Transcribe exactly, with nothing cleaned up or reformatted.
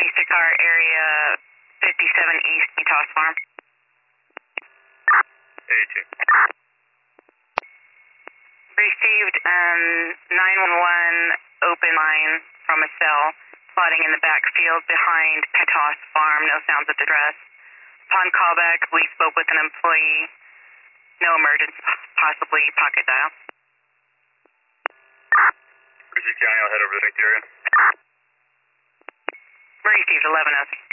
Issacar area fifty-seven East, Petos Farm. eighty-two. Received um, nine one one open line from a cell, plotting in the backfield behind Petos Farm, no sounds of distress. Upon callback, we spoke with an employee, no emergence, possibly pocket dial. Received County, I'll head over to the area. Received eleven oh.